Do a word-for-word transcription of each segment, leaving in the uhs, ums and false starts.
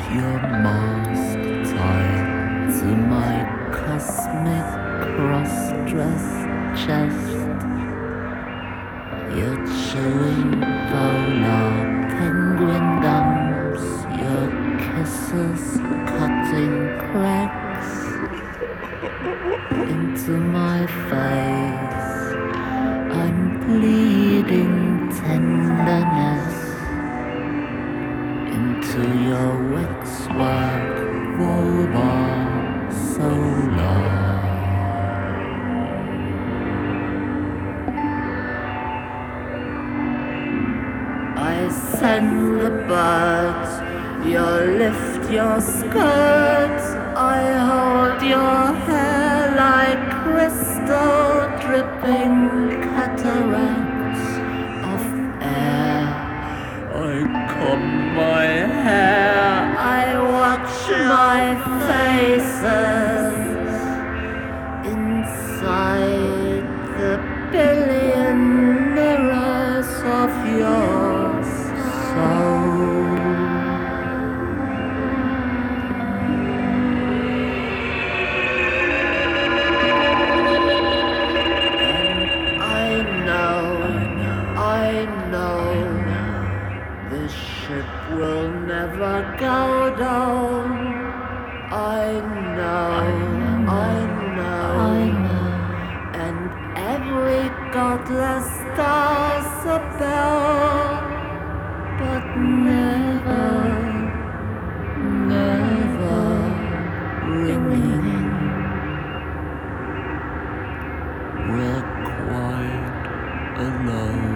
your mask tied to my cosmic cross-dressed chest. Your chewing polar penguin gums, your kisses cutting cracks into my face. I'm bleeding tenderness into your waxwork vulva solar. I send the birds, you lift your skirt, I hold your hair like crystal dripping cataracts of air. I comb my hair, I watch my faces inside the billion mirrors of your soul. I know, I know, this ship will never go down. I know, I know, I know, and every godless star's a bell, but never, never ringing. We're quite alone.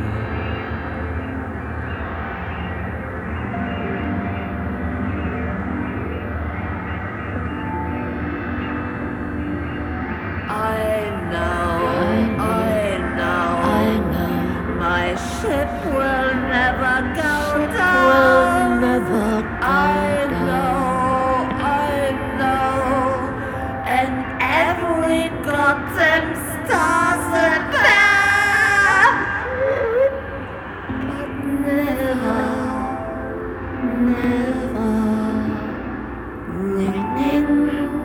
I know, I know, I know, my ship will never go down. Will never go I know, I know, and every goddamn star's a bear, but never, never ringing.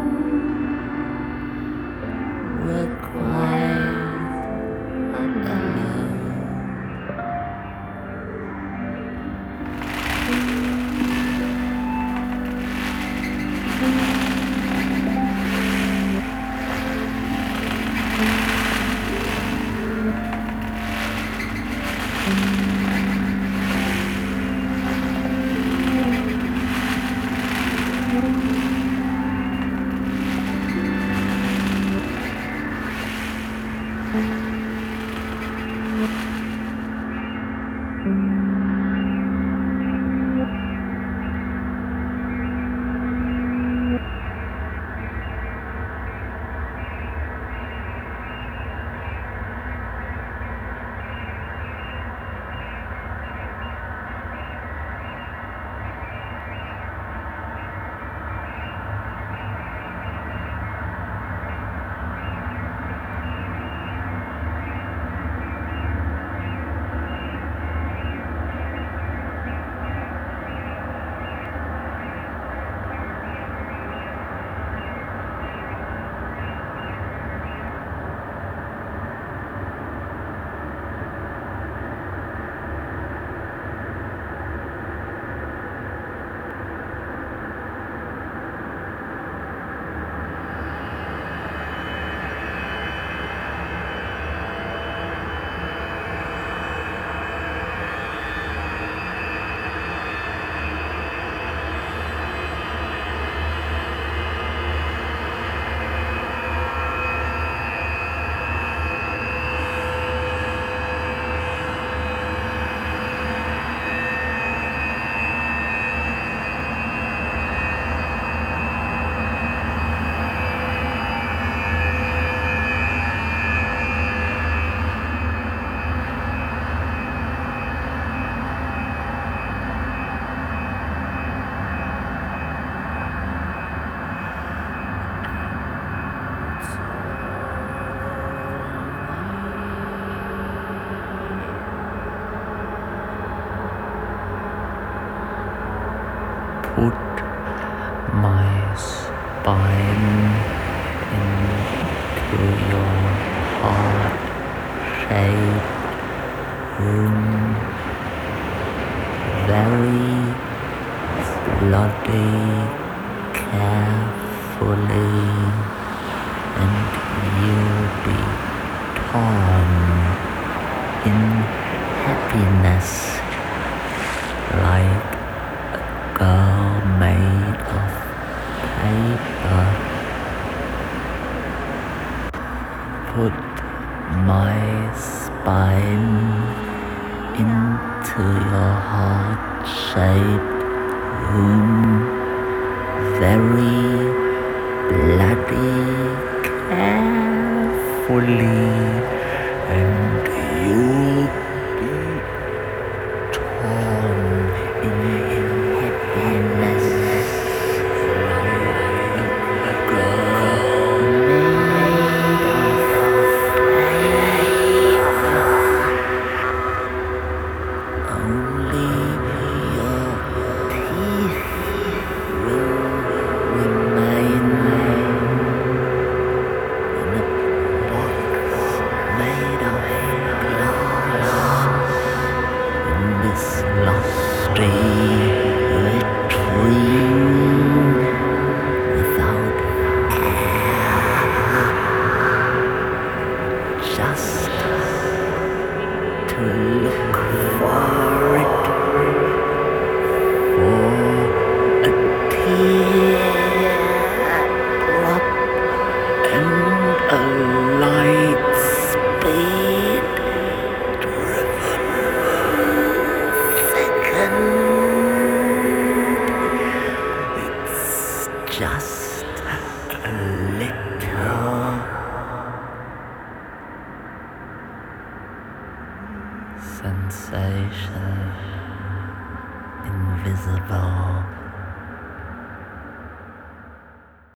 We're quite alone. put my spine into your heart-shaped room, very slowly, carefully, and you'll be torn in happiness like a girl made of paper. Put my spine into your heart-shaped room, very bloody carefully, and you'll be torn in happiness like a girl made of paper. Only your teeth will remain in a box made of glass in this lofty retreat without air, just to look for it, for a teardrop and a light speed driven second. It's just a little sensation, invisible